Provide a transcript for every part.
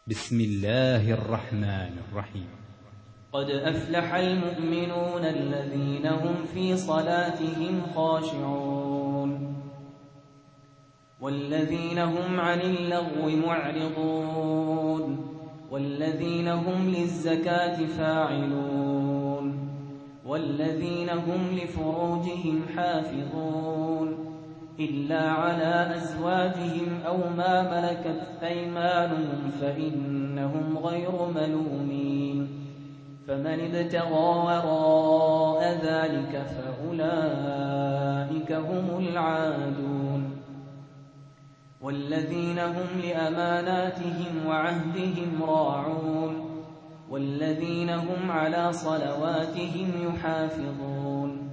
بسم الله الرحمن الرحيم. قد أفلح المؤمنون الذين هم في صلاتهم خاشعون والذين هم عن اللغو معرضون والذين هم للزكاة فاعلون والذين هم لفروجهم حافظون إلا على أزواجهم أو ما ملكت أيمانهم فإنهم غير ملومين فمن ابتغى وراء ذلك فأولئك هم العادون والذين هم لأماناتهم وعهدهم راعون والذين هم على صلواتهم يحافظون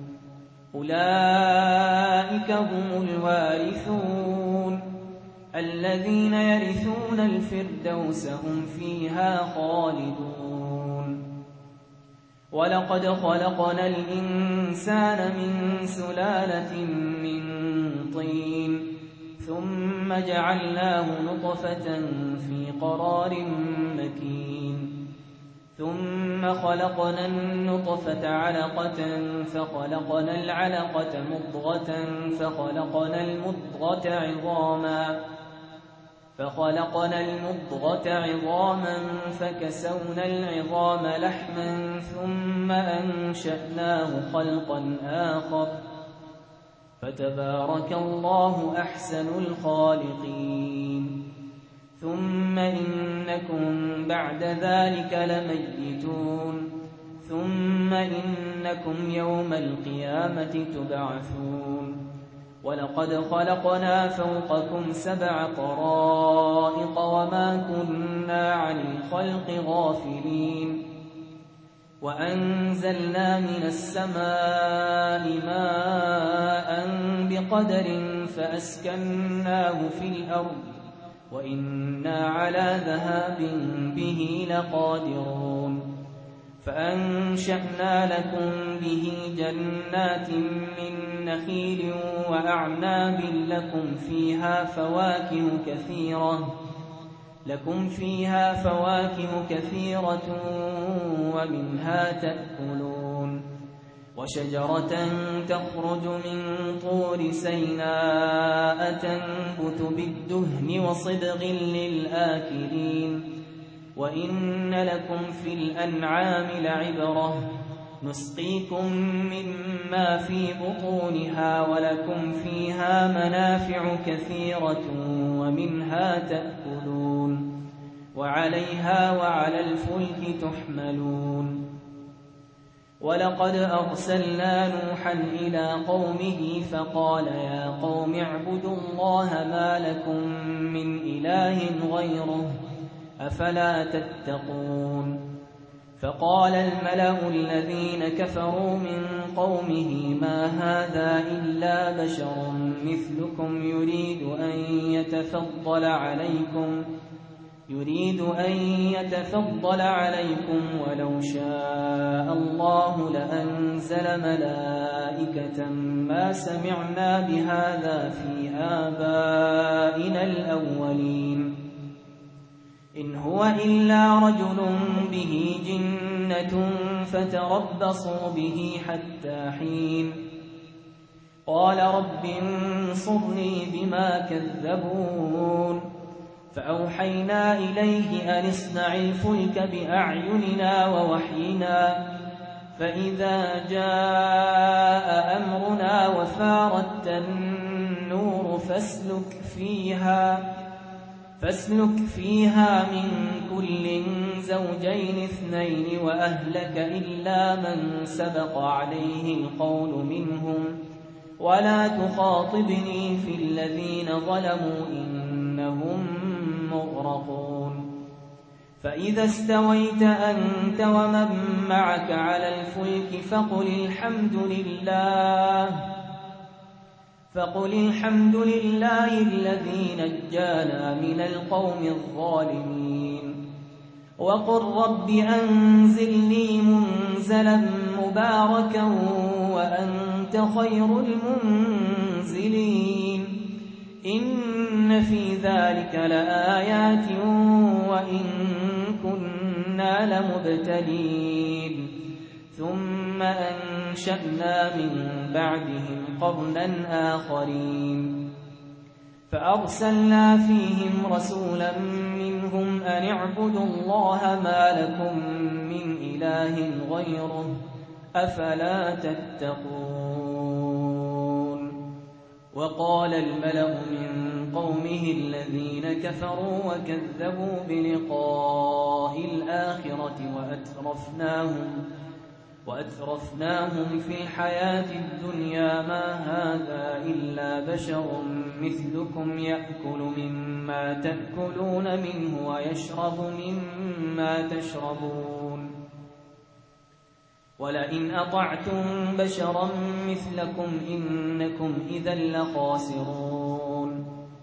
أولئك هم الوارثون الذين يرثون الفردوس هم فيها خالدون ولقد خلقنا الإنسان من سلالة من طين ثم جعلناه نطفة في قرار مكين ثم خلقنا النطفة علقة فخلقنا العلقة مضغة فخلقنا المضغة عظاما فكسونا العظام لحما ثم أنشأناه خلقا آخر فتبارك الله أحسن الخالقين ثم إنكم بعد ذلك لميتون ثم إنكم يوم القيامة تبعثون ولقد خلقنا فوقكم 7 طرائق وما كنا عن الخلق غافلين وأنزلنا من السماء ماء بقدر فأسكناه في الأرض وإنا على ذهاب به لقادرون فأنشأنا لكم به جنات من نخيل وأعناب لكم فيها فواكه كثيرة ومنها تأكلون وشجرة تخرج من طور سيناء تنبت بالدهن وصبغ للآكلين وإن لكم في الأنعام لعبرة نسقيكم مما في بطونها ولكم فيها منافع كثيرة ومنها تأكلون وعليها وعلى الفلك تحملون ولقد أرسلنا نوحا إلى قومه فقال يا قوم اعبدوا الله ما لكم من إله غيره أفلا تتقون فقال الملأ الذين كفروا من قومه ما هذا إلا بشر مثلكم يريد أن يتفضل عليكم ولو شاء الله لأنزل ملائكة ما سمعنا بهذا في آبائنا الأولين إن هو إلا رجل به جنة فتربصوا به حتى حين قال رب انصرني بما كذبون فأوحينا إليه أن اصنع الفلك بأعيننا ووحينا فإذا جاء أمرنا وفارت النور فاسلك فيها من كل زوجين 2 وأهلك إلا من سبق عليه القول منهم ولا تخاطبني في الذين ظلموا إنهم مغرقون فإذا استويت أنت ومن معك على الفلك فقل الحمد لله الذي نجانا من القوم الظالمين وقل رب أنزلني منزلا مباركا وأنت خير المنزلين إن في ذلك لآيات وإن إنا لمبتلين ثم أنشأنا من بعدهم قرنا آخرين فأرسلنا فيهم رسولا منهم أن اعبدوا الله ما لكم من إله غيره أفلا تتقون وقال الملأ من قومه الذين كفروا وكذبوا بلقاء الآخرة وأترفناهم في الحياة الدنيا ما هذا إلا بشر مثلكم يأكل مما تأكلون منه ويشرب مما تشربون ولئن أطعتم بشرا مثلكم إنكم إذا لخاسرون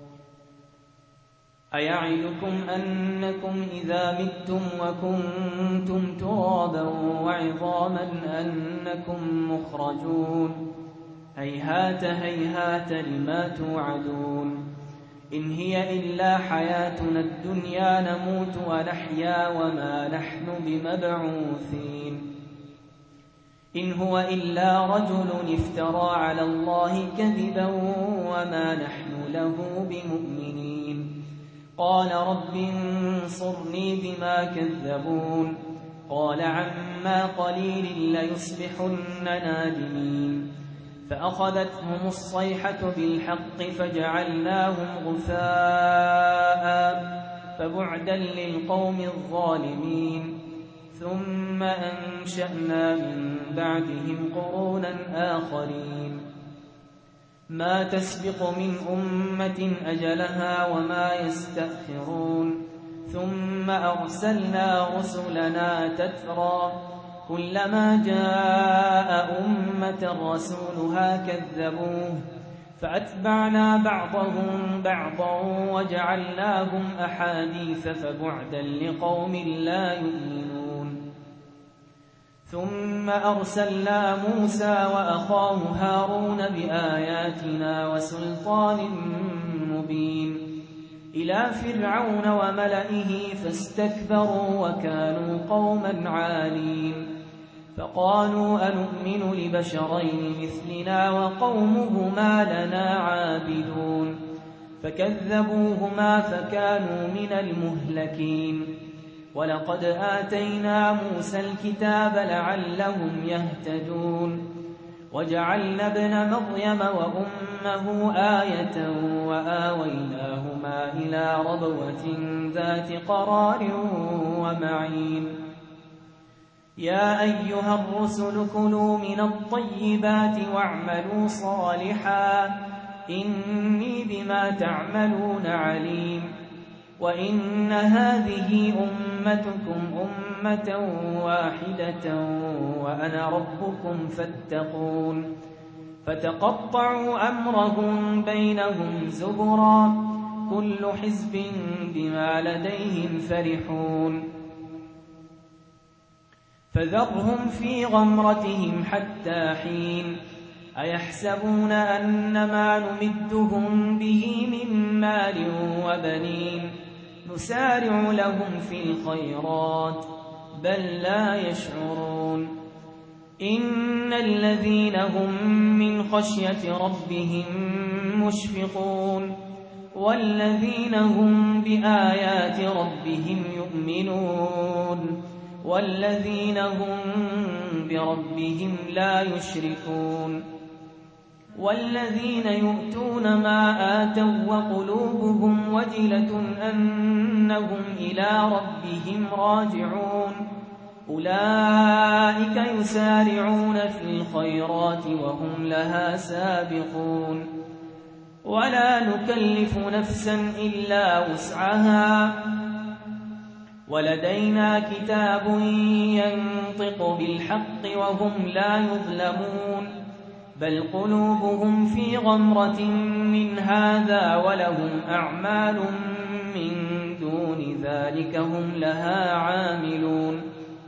أيعدكم أنكم إذا متم وكنتم ترابا وعظاما أنكم مخرجون هيهات هيهات لما توعدون إن هي إلا حياتنا الدنيا نموت ونحيا وما نحن بمبعوثين إن هو إلا رجل افترى على الله كذبا وما نحن له بمؤمنين قال رب انصرني بما كذبون قال عما قليل ليصبحن نادمين فأخذتهم الصيحة بالحق فجعلناهم غثاء فبعدا للقوم الظالمين ثم أنشأنا من بعدهم قرونا آخرين ما تسبق من أمة أجلها وما يستأخرون ثم أرسلنا رسلنا تترى كلما جاء أمة رسولها كذبوه فأتبعنا بعضهم بعضا وجعلناهم أحاديث فبعدا لقوم لا يؤمنون ثم أرسلنا موسى وأخاه هارون بآياتنا وسلطان مبين إلى فرعون وملئه فاستكبروا وكانوا قوما عالين فقالوا أنؤمن لبشرين مثلنا وقومهما لنا عابدون فكذبوهما فكانوا من المهلكين ولقد آتينا موسى الكتاب لعلهم يهتدون وجعلنا ابن مريم وأمه آية وآويناهما إلى ربوة ذات قرار ومعين يا أيها الرسل كلوا من الطيبات واعملوا صالحا إني بما تعملون عليم وإن هذه أمتكم أمة واحدة وأنا ربكم فاتقون فتقطعوا أمرهم بينهم زبرا كل حزب بما لديهم فرحون فذرهم في غمرتهم حتى حين أيحسبون أن ما نمدهم به من مال وبنين نسارع لهم في الخيرات بل لا يشعرون إن الذين هم من خشية ربهم مشفقون والذين هم بآيات ربهم يؤمنون والذين هم بربهم لا يشركون والذين يؤتون ما آتوا وقلوبهم وجلة أنهم إلى ربهم راجعون أولئك يسارعون في الخيرات وهم لها سابقون ولا نكلف نفسا إلا وسعها ولدينا كتاب ينطق بالحق وهم لا يظلمون بل قلوبهم في غمرة من هذا ولهم أعمال من دون ذلك هم لها عاملون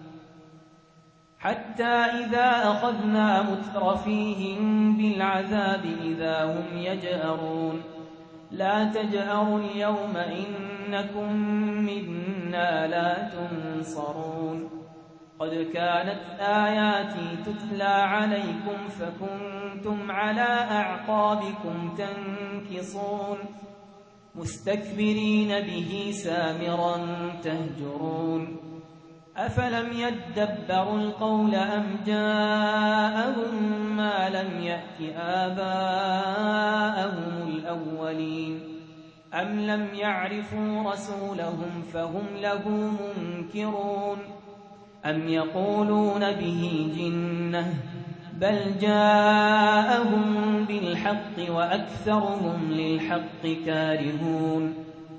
حتى إذا أخذنا مترفيهم بالعذاب إذا هم يجأرون لا تجأروا اليوم إنكم منا أنا لا تنصرون قد كانت آياتي تتلى عليكم فكنتم على أعقابكم تنكصون مستكبرين به سامرا تهجرون أفلم يدبروا القول أم جاءهم ما لم يأت آباءهم الأولين أم لم يعرفوا رسولهم فهم له منكرون أم يقولون به جنة بل جاءهم بالحق وأكثرهم للحق كارهون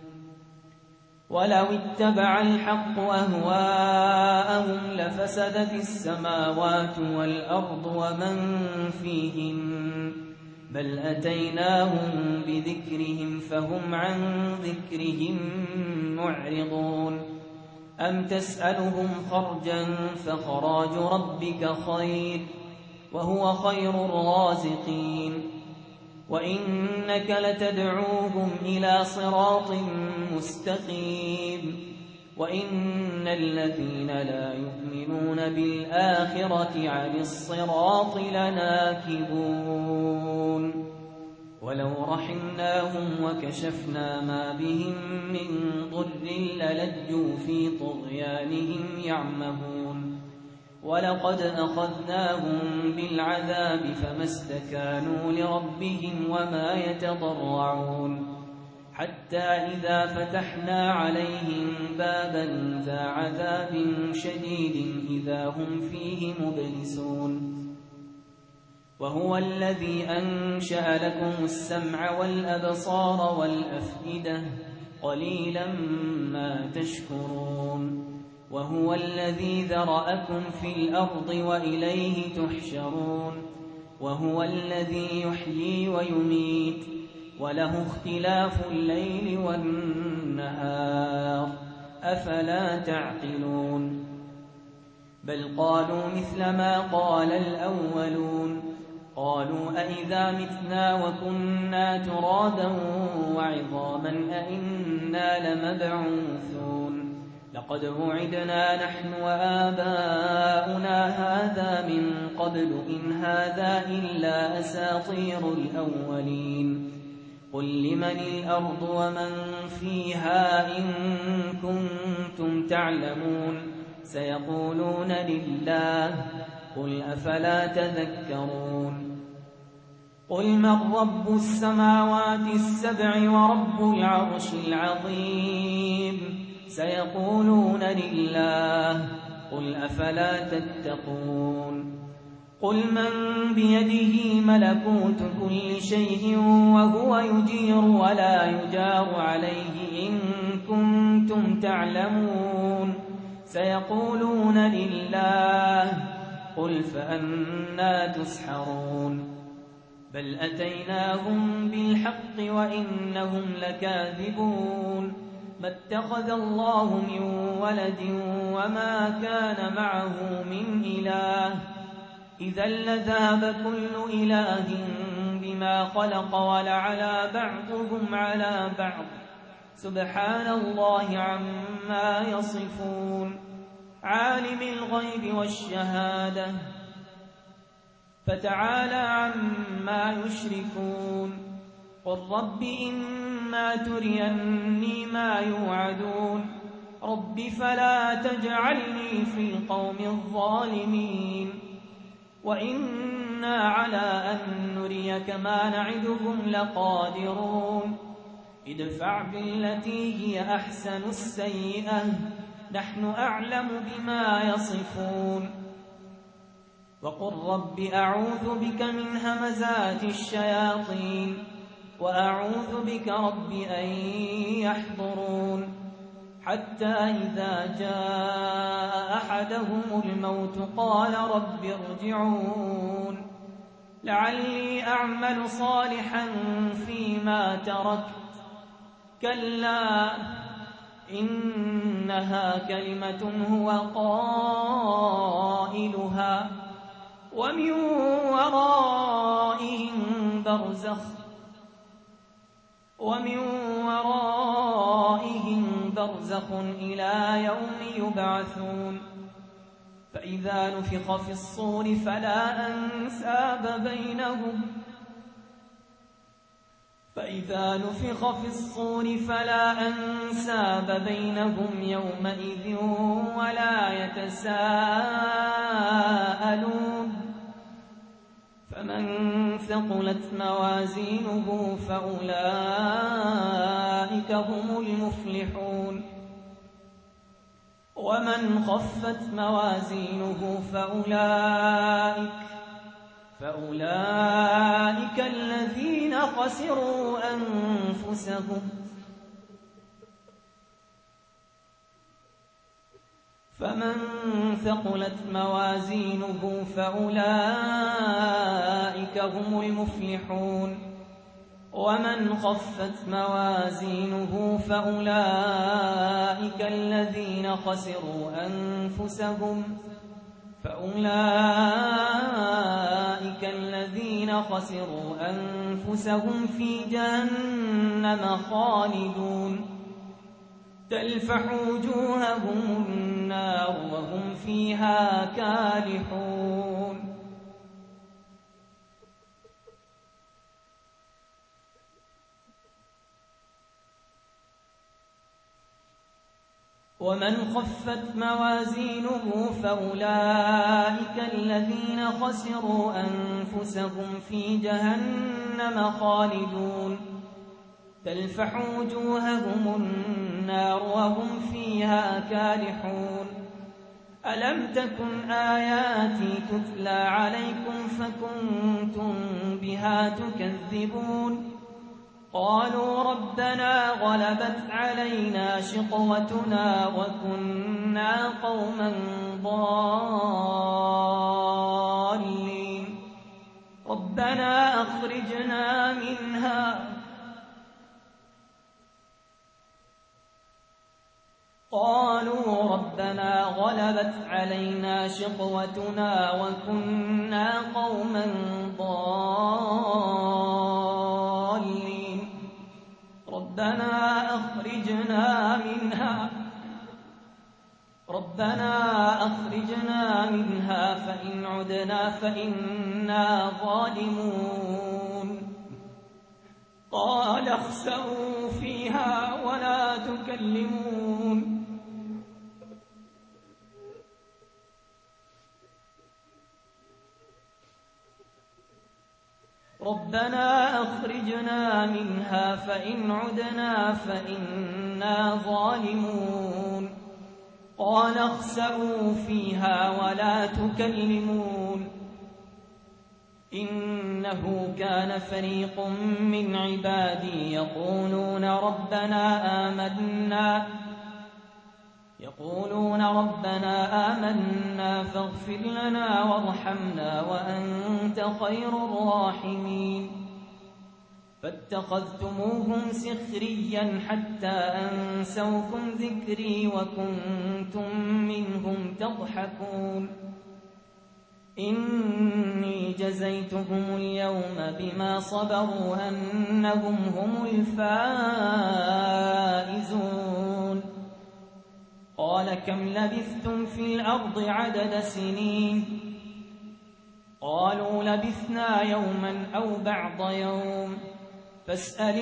ولو اتبع الحق أهواءهم لفسدت السماوات والأرض ومن فيهن بل أتيناهم بذكرهم فهم عن ذكرهم معرضون أم تسألهم خرجا فخراج ربك خير وهو خير الرازقين وإنك لتدعوهم إلى صراط مستقيم وإن الذين لا يؤمنون بالآخرة عن الصراط لناكبون ولو رحمناهم وكشفنا ما بهم من ضر للجوا في طغيانهم يعمهون ولقد أخذناهم بالعذاب فما استكانوا لربهم وما يتضرعون حتى إذا فتحنا عليهم بابا ذا عذاب شديد إذا هم فيه مبلسون وهو الذي أنشأ لكم السمع والأبصار والأفئدة قليلا ما تشكرون وهو الذي ذرأكم في الأرض وإليه تحشرون وهو الذي يحيي ويميت وله اختلاف الليل والنهار أفلا تعقلون بل قالوا مثل ما قال الأولون قالوا أئذا متنا وكنا ترابا وعظاما أئنا لمبعوثون لقد وعدنا نحن وآباؤنا هذا من قبل إن هذا إلا أساطير الأولين قل لمن الأرض ومن فيها إن كنتم تعلمون سيقولون لله قل أفلا تذكرون قل من رب السماوات السبع ورب العرش العظيم سيقولون لله قل أفلا تتقون قل من بيده ملكوت كل شيء وهو يجير ولا يجار عليه إن كنتم تعلمون سيقولون لله قل فأنا تسحرون بل أتيناهم بالحق وإنهم لكاذبون ما اتخذ الله من ولد وما كان معه من إله إذا لذهب كل إله بما خلق ولعلى بعضهم على بعض سبحان الله عما يصفون عالم الغيب والشهادة فتعالى عما يشركون قل رب إما تريني ما يوعدون رب فلا تجعلني في القوم الظالمين وإنا على أن نريك ما نعدهم لقادرون ادفع بالتي هي أحسن السيئة نحن أعلم بما يصفون وقل رب أعوذ بك من همزات الشياطين وأعوذ بك رب أن يحضرون حتى إذا جاء أحدهم الموت قال رب ارجعون لعلي أعمل صالحا فيما تركت كلا إنها كلمة هو قائلها ومن ورائهم برزخ إلى يوم يبعثون فإذا نفخ في الصور فلا أنساب بينهم يومئذ ولا يتساءلون فمن ثقلت موازينه فأولئك هم المفلحون ومن خفت موازينه فأولئك الذين خسروا أنفسهم فمن ثقلت موازينه فأولئك هم المفلحون ومن خفت موازينه فأولئك الذين خسروا أنفسهم في جهنم خالدون تلفح وجوههم النار وهم فيها كالحون ومن خفت موازينه فأولئك الذين خسروا أنفسهم في جهنم خالدون تلفح وجوههم النار وهم فيها كالحون ألم تكن آياتي تتلى عليكم فكنتم بها تكذبون قالوا ربنا غلبت علينا شقوتنا وكنا قوما ضالين ربنا أخرجنا منها قالوا ربنا غلبت علينا شقوتنا وكنا قوما ضالين ربنا أخرجنا منها فإن عدنا فإنا ظالمون قال اخسئوا فيها ولا تكلمون ربنا أخرجنا منها فإن عدنا فإنا ظالمون قال اخسئوا فيها ولا تكلمون إنه كان فريق من عبادي يقولون ربنا آمنا فاغفر لنا وارحمنا وأنت خير الراحمين فاتخذتموهم سخريا حتى أنسوكم ذكري وكنتم منهم تضحكون إني جزيتهم اليوم بما صبروا أنهم هم الفائزون قال كم لبثتم في الأرض عدد سنين قالوا لبثنا يوما أو بعض يوم فاسأل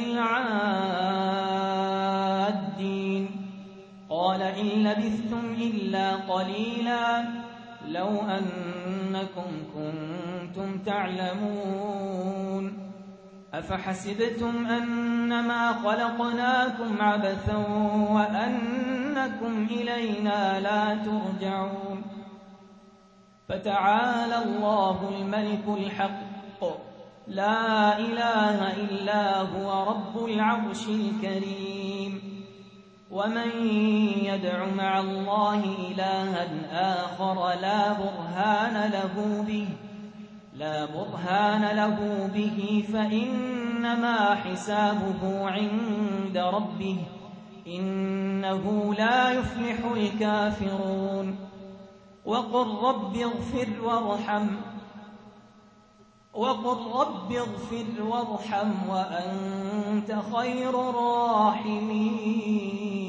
العادين قال إن لبثتم إلا قليلا لو أنكم كنتم تعلمون أفحسبتم أنما خلقناكم عبثا وأنكم إلينا لا ترجعون فتعالى الله الملك الحق لا إله إلا هو رب العرش الكريم ومن يدع مع الله إلها آخر لا برهان له به فإنما حسابه عند ربه إنه لا يفلح الكافرون وقل رب اغفر وارحم وأنت خير الراحمين